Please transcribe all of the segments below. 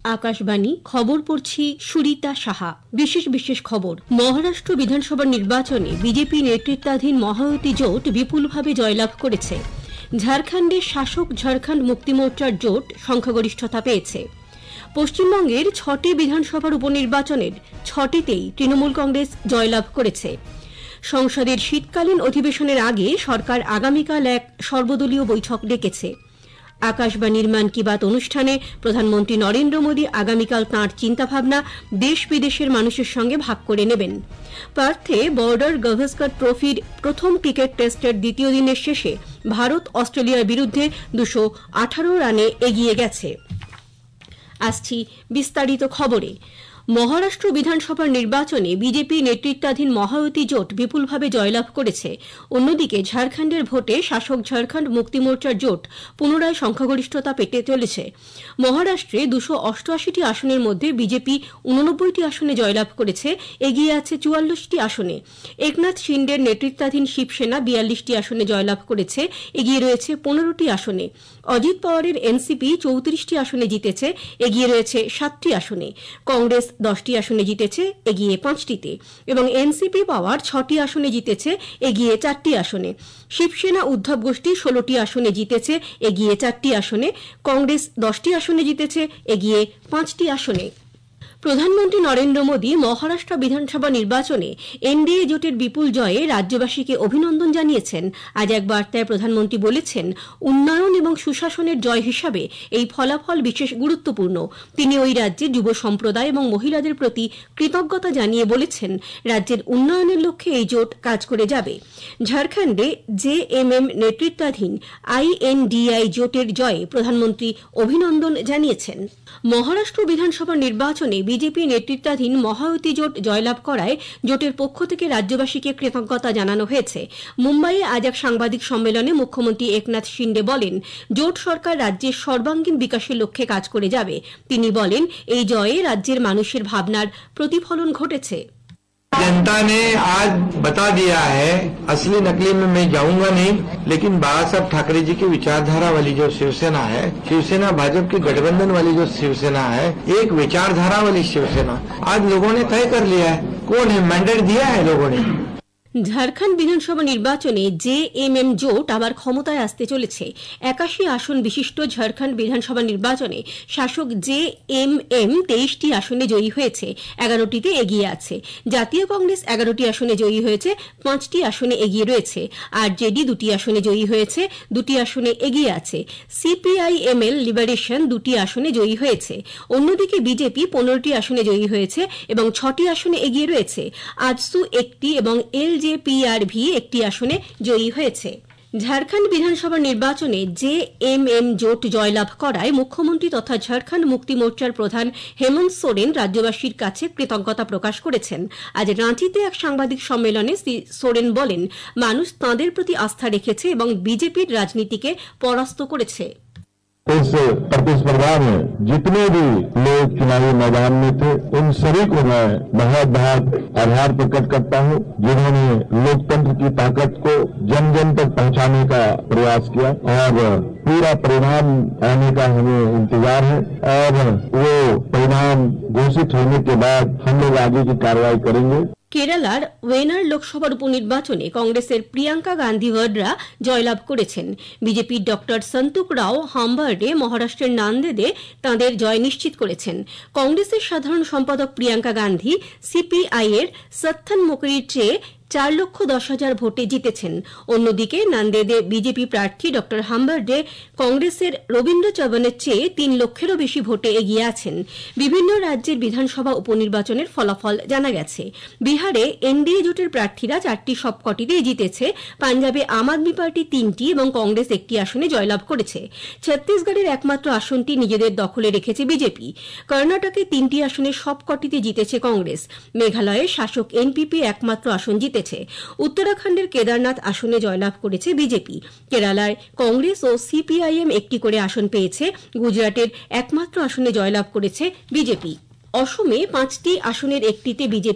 আকাশবাণী খবর পড়ছি সুরিতা সাহা। বিশেষ খবর। মহারাষ্ট্র বিধানসভা নির্বাচনে বিজেপি নেতৃত্বাধীন মহায়তী জোট বিপুলভাবে জয়লাভ করেছে। ঝাড়খণ্ডে শাসক ঝাড়খণ্ড মুক্তি মোর্চার জোট সংখ্যাগরিষ্ঠতা পেয়েছে। পশ্চিমবঙ্গের 6টি বিধানসভার উপনির্বাচনের 6টিতেই তৃণমূল কংগ্রেস জয়লাভ করেছে। সংসদের শীতকালীন অধিবেশনের আগে সরকার আগামীকাল এক সর্বদলীয় বৈঠক ডেকেছে। আকাশবাণীর মন কি বাত অনুষ্ঠানে প্রধানমন্ত্রী নরেন্দ্র মোদী আগামীকাল তাঁর চিন্তাভাবনা দেশ বিদেশের মানুষের সঙ্গে ভাগ করে নেবেন। পার্থে বর্ডার গাভাস্কর ট্রফির প্রথম ক্রিকেট টেস্টের দ্বিতীয় দিনের শেষে ভারত অস্ট্রেলিয়ার বিরুদ্ধে 218 রানে এগিয়ে গেছে। আসছি বিস্তারিত খবরে। মহারাষ্ট্র বিধানসভার নির্বাচনে বিজেপি নেতৃত্বাধীন মহায়তী জোট বিপুলভাবে জয়লাভ করেছে। অন্যদিকে ঝাড়খণ্ডের ভোটে শাসক ঝাড়খণ্ড মুক্তি মোর্চার জোট পুনরায় সংখ্যাগরিষ্ঠতা পেতে চলেছে। মহারাষ্ট্রে 288টি আসনের মধ্যে বিজেপি 89টি আসনে জয়লাভ করেছে, এগিয়ে আছে 44টি আসনে। একনাথ শিন্ডের নেতৃত্বাধীন শিবসেনা 42টি আসনে জয়লাভ করেছে, এগিয়ে রয়েছে 15টি আসনে। অজিত পাওয়ারের এনসিপি 34টি আসনে জিতেছে, এগিয়ে রয়েছে 7টি আসনে। কংগ্রেস 10টি আসনে জিতেছে, এগিয়ে 5টিতে, এবং এনসিপি পাওয়ার 6টি আসনে জিতেছে, এগিয়ে 4টি আসনে। শিবসেনা উদ্ধব গোষ্ঠী 16টি আসনে জিতেছে, এগিয়ে 4টি আসনে। কংগ্রেস 10টি আসনে জিতেছে, এগিয়ে 5টি আসনে। প্রধানমন্ত্রী নরেন্দ্র মোদী মহারাষ্ট্র বিধানসভা নির্বাচনে এনডিএ জোটের বিপুল জয়ে রাজ্যবাসীকে অভিনন্দন জানিয়েছেন। আজ এক বার্তায় প্রধানমন্ত্রী বলেছেন, উন্নয়ন এবং সুশাসনের জয় হিসাবে এই ফলাফল বিশেষ গুরুত্বপূর্ণ। তিনি ওই রাজ্যের যুব সম্প্রদায় এবং মহিলাদের প্রতি কৃতজ্ঞতা জানিয়ে বলেছেন, রাজ্যের উন্নয়নের লক্ষ্যে এই জোট কাজ করে যাবে। ঝাড়খণ্ডে জেএমএম নেতৃত্বাধীন আইএনডিআই জোটের জয়ে প্রধানমন্ত্রী অভিনন্দন জানিয়েছেন। মহারাষ্ট্র বিধানসভা নির্বাচনে বিজেপি নেতৃত্বাধীন মহায়তী জোট জয়লাভ করায় জোটের পক্ষ থেকে রাজ্যবাসীকে কৃতজ্ঞতা জানানো হয়েছে। মুম্বাইয়ে আজ এক সাংবাদিক সম্মেলনে মুখ্যমন্ত্রী একনাথ শিন্ডে বলেন, জোট সরকার রাজ্যের সর্বাঙ্গীন বিকাশের লক্ষ্যে কাজ করে যাবে। তিনি বলেন, এই জয়ে রাজ্যের মানুষের ভাবনার প্রতিফলন ঘটেছে। जनता ने आज बता दिया है, असली नकली में मैं जाऊंगा नहीं, लेकिन बाला साहब ठाकरे जी की विचारधारा वाली जो शिवसेना है, शिवसेना भाजपा की गठबंधन वाली जो शिवसेना है, एक विचारधारा वाली शिवसेना आज लोगों ने तय कर लिया है। कौन है, मैंडेट दिया है लोगों ने। ঝাড়খণ্ড বিধানসভা নির্বাচনে জেএমএম জোট আবার ক্ষমতায় আসতে চলেছে। 81 আসন বিশিষ্ট ঝাড়খণ্ড বিধানসভা নির্বাচনে শাসক জেএমএম 23টি আসনে জয়ী হয়েছে, 11টিতে এগিয়ে আছে। জাতীয় কংগ্রেস 11টি আসনে জয়ী হয়েছে, 5টি আসনে এগিয়ে রয়েছে। আরজেডি 2টি আসনে জয়ী হয়েছে, 2টি আসনে এগিয়ে আছে। সিপিআইএমএল লিবারেশন 2টি আসনে জয়ী হয়েছে। অন্যদিকে বিজেপি 15টি আসনে জয়ী হয়েছে এবং 6টি আসনে এগিয়ে রয়েছে। আজসু 1টি এবং এলজেপিআরভি 1টি আসনে জয়ী হয়েছে। ঝাড়খণ্ড বিধানসভা নির্বাচনে জেএমএম জোট জয়লাভ করায় মুখ্যমন্ত্রী তথা ঝাড়খণ্ড মুক্তি মোর্চার প্রধান হেমন্ত সোরেন রাজ্যবাসীর কাছে কৃতজ্ঞতা প্রকাশ করেছেন। আজ রাঁচিতে এক সাংবাদিক সম্মেলনে শ্রী সোরেন বলেন, মানুষ তাঁদের প্রতি আস্থা রেখেছে এবং বিজেপির রাজনীতিকে পরাস্ত করেছে। इस प्रतिस्पर्धा में जितने भी लोग चुनावी मैदान में थे, उन सभी को मैं बहुत बहुत आभार प्रकट करता हूं, जिन्होंने लोकतंत्र की ताकत को जन जन तक पहुंचाने का प्रयास किया। और पूरा परिणाम आने का हमें इंतजार है और वो परिणाम घोषित होने के बाद हम लोग आगे की कार्रवाई करेंगे। কেরালার ওয়েনার লোকসভার উপনির্বাচনে কংগ্রেসের প্রিয়াঙ্কা গান্ধী ভাডরা জয়লাভ করেছেন। বিজেপির ডক্টর সন্তুক রাও হামবার্ডে মহারাষ্ট্রের নান্দেদে তাঁদের জয় নিশ্চিত করেছেন। কংগ্রেসের সাধারণ সম্পাদক প্রিয়াঙ্কা গান্ধী সিপিআই এর সত্থন মোকরির চেয়ে 4,10,000 ভোটে জিতেছেন। অন্যদিকে নান্দেদে বিজেপি প্রার্থী ডক্টর হামবার্ডে কংগ্রেসের রবীন্দ্র চবনের চেয়ে 3 লক্ষেরও বেশি ভোটে এগিয়ে আছেন। বিভিন্ন রাজ্যের বিধানসভা উপনির্বাচনের ফলাফল জানা গেছে। বিহারে এনডিএ জোটের প্রার্থীরা 4টি সবকটিতেই জিতেছে। পাঞ্জাবে আম আদমি পার্টি 3টি এবং কংগ্রেস 1টি আসনে জয়লাভ করেছে। ছত্তিশগড়ের একমাত্র আসনটি নিজেদের দখলে রেখেছে বিজেপি। কর্ণাটকে 3টি আসনের সবকটিতে জিতেছে কংগ্রেস। মেঘালয়ে শাসক এনপিপি একমাত্র আসন জিতেছে। উত্তরাখণ্ডের কেদারনাথ আসনে জয়লাভ করেছে বিজেপি। কেরালায় কংগ্রেস ও সিপিআইএম 1টি করে আসন পেয়েছে। গুজরাটের একমাত্র আসনে জয়লাভ করেছে বিজেপি। অসমে 5টি আসনের একটিতে বিজেপি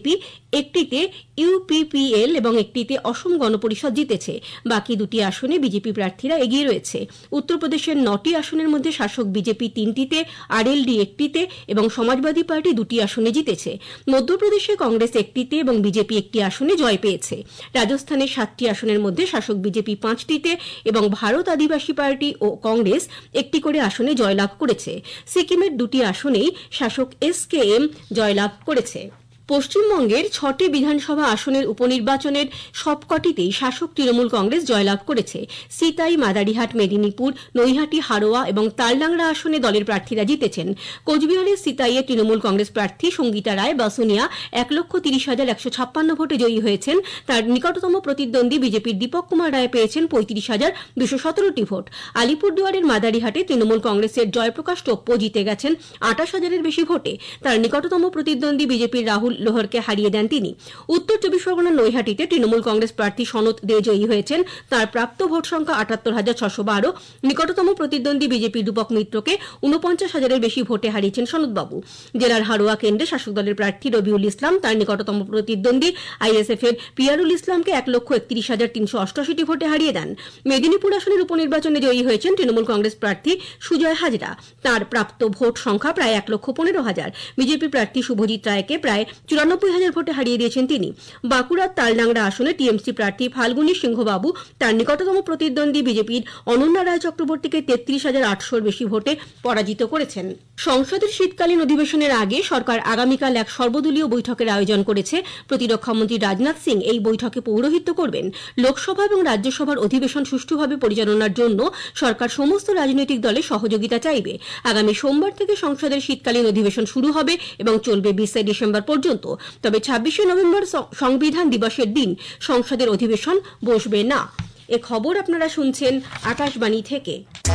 একটিতে ইউপিপিএল এবং একটিতে অসম গণপরিষদ জিতেছে। বাকি দুটি আসনে বিজেপি প্রার্থীরা এগিয়ে রয়েছে। উত্তরপ্রদেশের 9টি আসনের মধ্যে শাসক বিজেপি 3টিতে, আরএলডি 1টিতে এবং সমাজবাদী পার্টি 2টি আসনে জিতেছে। মধ্যপ্রদেশে কংগ্রেস 1টিতে এবং বিজেপি 1টি আসনে জয় পেয়েছে। রাজস্থানে 7টি আসনের মধ্যে শাসক বিজেপি 5টিতে এবং ভারত আদিবাসী পার্টি ও কংগ্রেস 1টি করে আসনে জয়লাভ করেছে। সিকিমের 2টি আসনেই শাসক এসকেএম জয়লাভ করেছে। পশ্চিমবঙ্গের 6টি বিধানসভা আসনের উপনির্বাচনের সবকটিতেই শাসক তৃণমূল কংগ্রেস জয়লাভ করেছে। সিতাই, মাদারিহাট, মেদিনীপুর, নৈহাটি, হারোয়া এবং তালডাংরা আসনে দলের প্রার্থীরা জিতেছেন। কোচবিহারের সিতাইয়ে তৃণমূল কংগ্রেস প্রার্থী সঙ্গীতা রায় বাসুনিয়া 1,30,156 ভোটে জয়ী হয়েছেন। তার নিকটতম প্রতিদ্বন্দ্বী বিজেপির দীপক কুমার রায় পেয়েছেন 35,217টি ভোট। আলিপুরদুয়ারের মাদারিহাটে তৃণমূল কংগ্রেসের জয়প্রকাশ টোপ্পো জিতে গেছেন 28,000-এর বেশি ভোটে। তার নিকটতম প্রতিদ্বন্দ্বী বিজেপির রাহুল লোহরকে হারিয়ে দেন তিনি। উত্তর 24 পরগনার নৈহাটিতে তৃণমূল কংগ্রেস প্রার্থী সনত দে জয়ী হয়েছেন। তার প্রাপ্ত ভোট সংখ্যা 78,612। নিকটতম প্রতিদ্বন্দ্বী বিজেপির রূপক মিত্রকে 49,000-এর বেশি ভোটে হারিয়েছেন সনতবাবু। জেলার হারোয়া কেন্দ্রে শাসক দলের প্রার্থী রবিউল ইসলাম তার নিকটতম প্রতিদ্বন্দ্বী আইএসএফ এর পিয়ারুল ইসলামকে 1,31,388 ভোটে হারিয়ে দেন। মেদিনীপুর আসনের উপনির্বাচনে জয়ী হয়েছেন তৃণমূল কংগ্রেস প্রার্থী সুজয় হাজরা। তার প্রাপ্ত ভোট সংখ্যা প্রায় 1,15,000। বিজেপি প্রার্থী শুভজিৎ রায়কে প্রায় 94,000 ভোটে হারিয়ে দিয়েছেন তিনি। বাঁকুড়ার তালডাংরা আসনে টিএমসি প্রার্থী ফাল্গুনী সিংহবাবু তার নিকটতম প্রতিদ্বন্দ্বী বিজেপির অনন্যা রায় চক্রবর্তীকে 33,800-এর বেশি ভোটে পরাজিত করেছেন। সংসদের শীতকালীন অধিবেশনের আগে সরকার আগামীকাল এক সর্বদলীয় বৈঠকের আয়োজন করেছে। প্রতিরক্ষামন্ত্রী রাজনাথ সিং এই বৈঠকে পৌরোহিত্য করবেন। লোকসভা এবং রাজ্যসভার অধিবেশন সুষ্ঠুভাবে পরিচালনার জন্য সরকার সমস্ত রাজনৈতিক দলের সহযোগিতা চাইবে। আগামী সোমবার থেকে সংসদের শীতকালীন অধিবেশন শুরু হবে এবং চলবে 20 ডিসেম্বর পর্যন্ত। তবে 26শে নভেম্বর সংবিধান দিবসের দিন সংসদের অধিবেশন বসবে না। এ খবর আপনারা শুনছেন আকাশবাণী থেকে।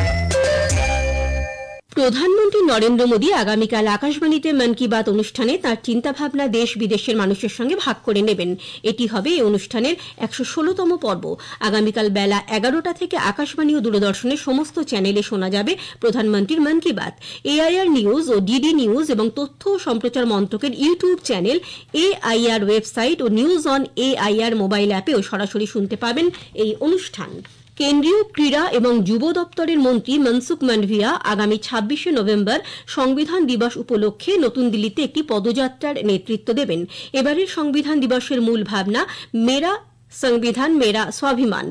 প্রধানমন্ত্রী নরেন্দ্র মোদী আগামীকাল আকাশবাণীতে মন কি বাত অনুষ্ঠানে তাঁর চিন্তাভাবনা দেশ বিদেশের মানুষের সঙ্গে ভাগ করে নেবেন। এটি হবে এই অনুষ্ঠানের 116তম পর্ব। আগামীকাল বেলা 11টা থেকে আকাশবাণী ও দূরদর্শনের সমস্ত চ্যানেলে শোনা যাবে প্রধানমন্ত্রীর মন কি বাত। এআইআর নিউজ ও ডিডি নিউজ এবং তথ্য ও সম্প্রচার মন্ত্রকের ইউটিউব চ্যানেল, এআইআর ওয়েবসাইট ও নিউজ অন এআইআর মোবাইল অ্যাপেও সরাসরি শুনতে পাবেন এই অনুষ্ঠান। কেন্দ্রীয় ক্রীড়া এবং যুব দপ্তরের মন্ত্রী মনসুখ মান্ডভিয়া আগামী 26শে নভেম্বর সংবিধান দিবস উপলক্ষে নতুন দিল্লিতে একটি পদযাত্রার নেতৃত্ব দেবেন। এবারের সংবিধান দিবসের মূল ভাবনা মেরা সংবিধান মেরা স্বাভিমান।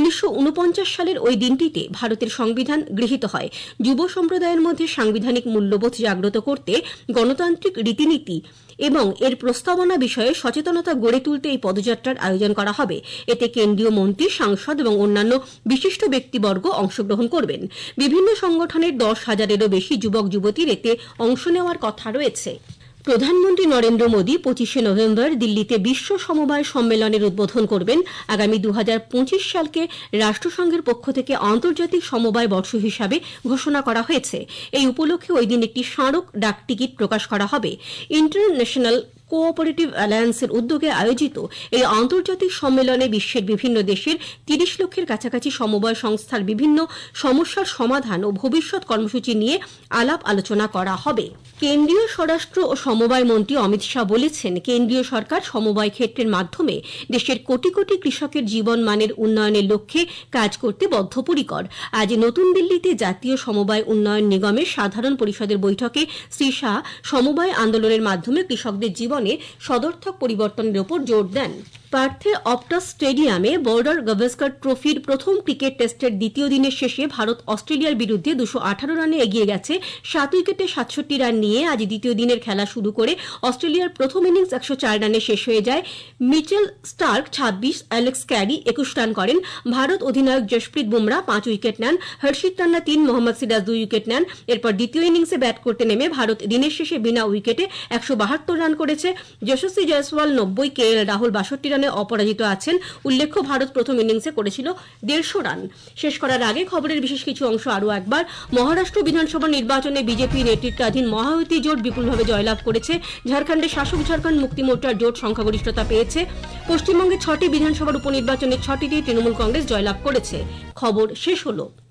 1949 সালের ওই দিনটিতে ভারতের সংবিধান গৃহীত হয়। যুব সম্প্রদায়ের মধ্যে সাংবিধানিক মূল্যবোধ জাগ্রত করতে গণতান্ত্রিক রীতিনীতি এবং এর প্রস্তাবনা বিষয়ে সচেতনতা গড়ে তুলতে এই পদযাত্রার আয়োজন করা হবে। এতে কেন্দ্রীয় মন্ত্রী, সাংসদ এবং অন্যান্য বিশিষ্ট ব্যক্তিবর্গ অংশগ্রহণ করবেন। বিভিন্ন সংগঠনের 10,000-এরও বেশি যুবক যুবতীর এতে অংশ নেওয়ার কথা রয়েছে। প্রধানমন্ত্রী নরেন্দ্র মোদী 25শে নভেম্বর দিল্লিতে বিশ্ব সমবায় সম্মেলনের উদ্বোধন করবেন। আগামী 2025 সালকে রাষ্ট্রসংঘের পক্ষ থেকে আন্তর্জাতিক সমবায় বর্ষ হিসাবে ঘোষণা করা হয়েছে। এই উপলক্ষে ওই দিন একটি স্মারক ডাক টিকিট প্রকাশ করা হবে। ইন্টারন্যাশনাল কোঅপারেটিভ অ্যালায়েন্সের উদ্যোগে আয়োজিত এই আন্তর্জাতিক সম্মেলনে বিশ্বের বিভিন্ন দেশের 30 লক্ষের কাছাকাছি সমবায় সংস্থার বিভিন্ন সমস্যার সমাধান ও ভবিষ্যৎ কর্মসূচি নিয়ে আলাপ আলোচনা করা হবে। কেন্দ্রীয় স্বরাষ্ট্র ও সমবায় মন্ত্রী অমিত শাহ বলেছেন, কেন্দ্রীয় সরকার সমবায় ক্ষেত্রের মাধ্যমে দেশের কোটি কোটি কৃষকের জীবন মানের উন্নয়নের লক্ষ্যে কাজ করতে বদ্ধপরিকর। আজ নতুন দিল্লিতে জাতীয় সমবায় উন্নয়ন নিগমের সাধারণ পরিষদের বৈঠকে শ্রী শাহ সমবায় আন্দোলনের মাধ্যমে কৃষকদের জীবনে সদর্থক পরিবর্তনের উপর জোর দেন। পার্থের অপটাস স্টেডিয়ামে বর্ডার গাভাস্কার ট্রফির প্রথম ক্রিকেট টেস্টের দ্বিতীয় দিনের শেষে ভারত অস্ট্রেলিয়ার বিরুদ্ধে 218 রানে এগিয়ে গেছে। 7 উইকেটে 67 রান নিয়ে আজ দ্বিতীয় দিনের খেলা শুরু করে অস্ট্রেলিয়ার প্রথম ইনিংস 104 রানে শেষ হয়ে যায়। Mitchell Starc 26, Alex Carey 21 run করেন। ভারত অধিনায়ক জশপ্রীত বুমরা 5 উইকেট নেন। হর্ষিত রানা 3, মোহাম্মদ সিরাজ 2 উইকেট নেন। এরপর দ্বিতীয় ইনিংসে ব্যাট করতে নেমে ভারত দিনের শেষে বিনা উইকেটে 172 রান করেছে। যশস্বী জয়সওয়াল 90, কেএল রাহুল 62 রানে অপরাজিত আছেন। উল্লেখ্য, ভারত প্রথম ইনিংসে করেছিল 150 রান। শেষ করার আগে খবরের বিশেষ কিছু অংশ আরও একবার। মহারাষ্ট্র বিধানসভা নির্বাচনে বিজেপি নেতৃত্বাধীন মহায়ুতি জোট বিপুলভাবে জয়লাভ করেছে। ঝাড়খণ্ডে শাসক ঝাড়খণ্ড মুক্তি মোর্চার জোট সংখ্যাগরিষ্ঠতা পেয়েছে। পশ্চিমবঙ্গে 6টি বিধানসভার উপনির্বাচনে 6টিতেই তৃণমূল কংগ্রেস জয়লাভ করেছে। খবর শেষ হলো।